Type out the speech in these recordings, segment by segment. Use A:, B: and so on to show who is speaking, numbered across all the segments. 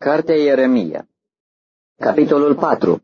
A: Cartea Ieremia, capitolul 4.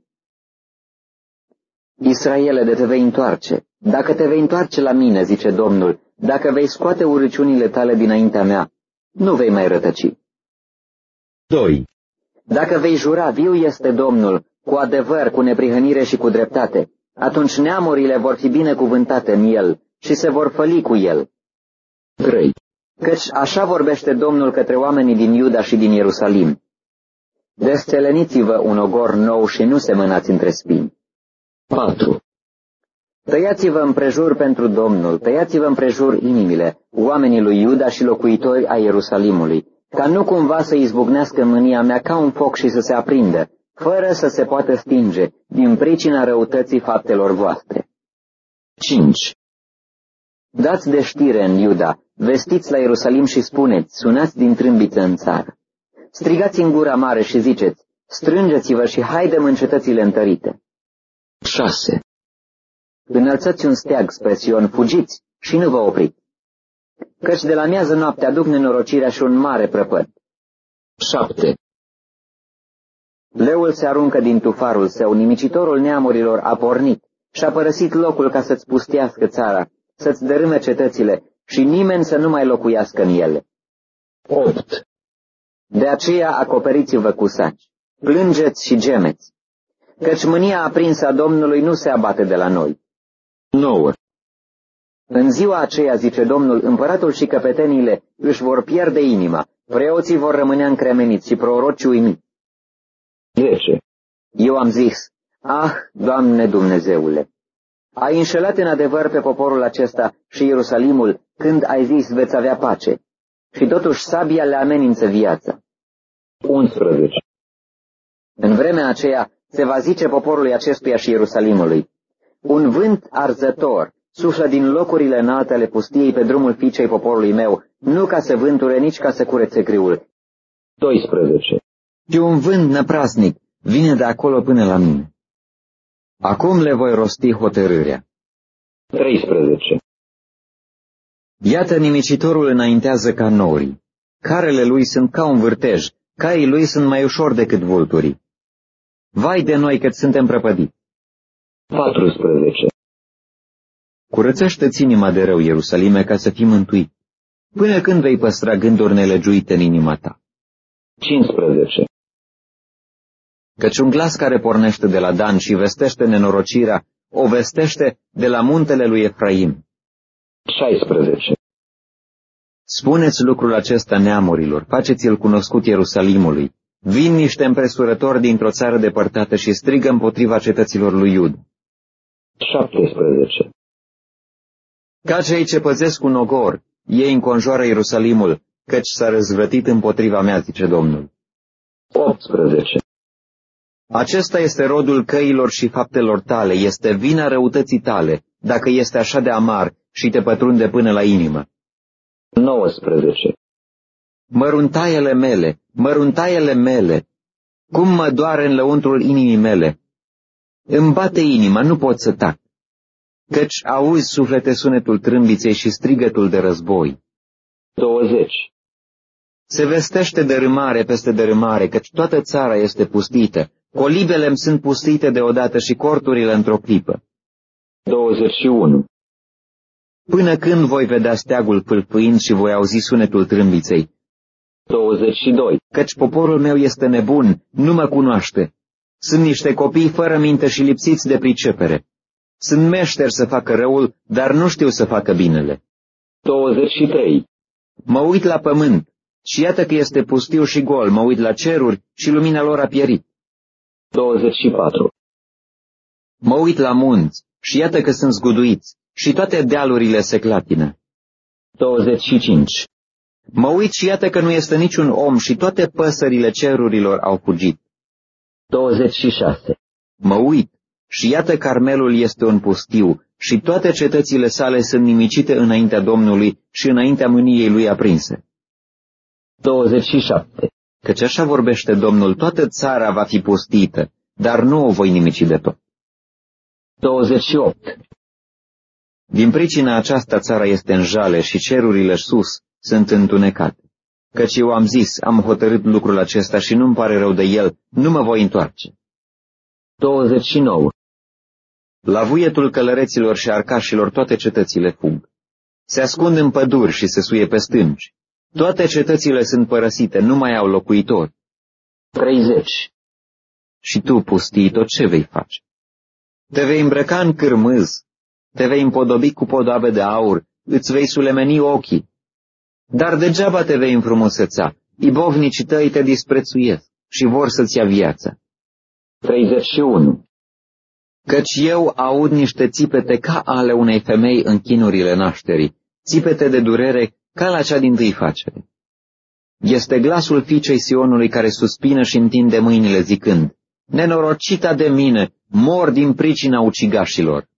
A: Israele, de te vei întoarce, dacă te vei întoarce la mine, zice Domnul, dacă vei scoate urăciunile tale dinaintea mea, nu vei mai rătăci.
B: 2.
A: Dacă vei jura, viu este Domnul, cu adevăr, cu neprihănire și cu dreptate, atunci neamurile vor fi binecuvântate în el și se vor făli cu el.
B: 3.
A: Căci așa vorbește Domnul către oamenii din Iuda și din Ierusalim. Desțeleniți-vă un ogor nou și nu semănați între spini.
B: 4.
A: Tăiați-vă împrejur pentru Domnul, tăiați-vă împrejur inimile, oamenii lui Iuda și locuitori a Ierusalimului, ca nu cumva să izbucnească mânia mea ca un foc și să se aprindă, fără să se poată stinge, din pricina răutății faptelor voastre.
B: 5.
A: Dați de știre în Iuda, vestiți la Ierusalim și spuneți, sunați din trâmbiță în țară. Strigați în gura mare și ziceți, strângeți-vă și haidem în cetățile întărite.
B: 6.
A: Înălțați un steag spre Sion, fugiți și nu vă opriți. Căci de la miază noapte aduc nenorocirea și un mare prăpăd.
B: 7.
A: Leul se aruncă din tufarul său, nimicitorul neamurilor a pornit și a părăsit locul ca să-ți pustească țara, să-ți dărâme cetățile și nimeni să nu mai locuiască în ele.
B: 8.
A: De aceea acoperiți-vă cu saci, plângeți și gemeți, căci mânia aprinsă a Domnului nu se abate de la noi.
B: 9.
A: În ziua aceea, zice Domnul, împăratul și căpeteniile își vor pierde inima, preoții vor rămâne încremeniți și prorocii uimiți.
B: 10.
A: Eu am zis, Doamne Dumnezeule, ai înșelat în adevăr pe poporul acesta și Ierusalimul când ai zis veți avea pace, și totuși sabia le amenință viața.
B: 11.
A: În vremea aceea se va zice poporului acestuia și Ierusalimului, un vânt arzător suflă din locurile înalte ale pustiei pe drumul fiicei poporului meu, nu ca să vânture, nici ca să curețe grâul.
B: 12.
A: Și un vânt năprasnic vine de acolo până la mine. Acum le voi rosti hotărârea.
B: 13.
A: Iată, nimicitorul înaintează ca norii. Carele lui sunt ca un vârtej, caii lui sunt mai ușor decât vulturii. Vai de noi cât suntem prăpădiți!
B: 14.
A: Curățește-ți inima de rău, Ierusalime, ca să fii mântuit. Până când vei păstra gânduri nelegiuite în inima ta?
B: 15.
A: Căci un glas care pornește de la Dan și vestește nenorocirea, o vestește de la muntele lui Efraim.
B: 16.
A: Spuneți lucrul acesta neamurilor, faceți-l cunoscut Ierusalimului. Vin niște împresurători dintr-o țară depărtată și strigă împotriva cetăților lui Iuda.
B: 17.
A: Ca cei ce păzesc un ogor, ei înconjoară Ierusalimul, căci s-a răzvrătit împotriva mea, zice Domnul.
B: 18.
A: Acesta este rodul căilor și faptelor tale, este vina răutății tale, dacă este așa de amar și te pătrunde până la inimă.
B: 19.
A: Măruntaiele mele, cum mă doare în lăuntrul inimii mele. Îmi bate inima, nu pot să tac, căci auzi suflete sunetul trâmbiței și strigătul de război.
B: 20.
A: Se vestește dărâmare peste dărâmare, căci toată țara este pustită, colibele-mi sunt pustite deodată și corturile într-o clipă.
B: 21.
A: Până când voi vedea steagul pâlpâind și voi auzi sunetul trâmbiței?
B: 22.
A: Căci poporul meu este nebun, nu mă cunoaște. Sunt niște copii fără minte și lipsiți de pricepere. Sunt meșteri să facă răul, dar nu știu să facă binele.
B: 23.
A: Mă uit la pământ și iată că este pustiu și gol, mă uit la ceruri și lumina lor a pierit.
B: 24.
A: Mă uit la munți și iată că sunt zguduiți și toate dealurile se clatină.
B: 25.
A: Mă uit și iată că nu este niciun om și toate păsările cerurilor au fugit.
B: 26.
A: Mă uit și iată Carmelul este un pustiu și toate cetățile sale sunt nimicite înaintea Domnului și înaintea mâniei lui aprinse.
B: 27.
A: Căci așa vorbește Domnul, toată țara va fi pustită, dar nu o voi nimici de tot.
B: 28.
A: Din pricina aceasta țara este în jale și cerurile sus sunt întunecate. Căci eu am zis, am hotărât lucrul acesta și nu-mi pare rău de el, nu mă voi întoarce.
B: 29.
A: La vuietul călăreților și arcașilor toate cetățile fug. Se ascund în păduri și se suie pe stânci. Toate cetățile sunt părăsite, nu mai au locuitori.
B: 30.
A: Și tu, pustii, tot ce vei face? Te vei îmbrăca în cârmâz, te vei împodobi cu podoabe de aur, îți vei sulemeni ochii. Dar degeaba te vei înfrumuseța, ibovnicii tăi te disprețuiesc și vor să-ți ia viața.
B: 31.
A: Căci eu aud niște țipete ca ale unei femei în chinurile nașterii, țipete de durere ca la cea dintâi facere. Este glasul fiicei Sionului care suspină și întinde mâinile zicând, nenorocita de mine, mor din pricina ucigașilor.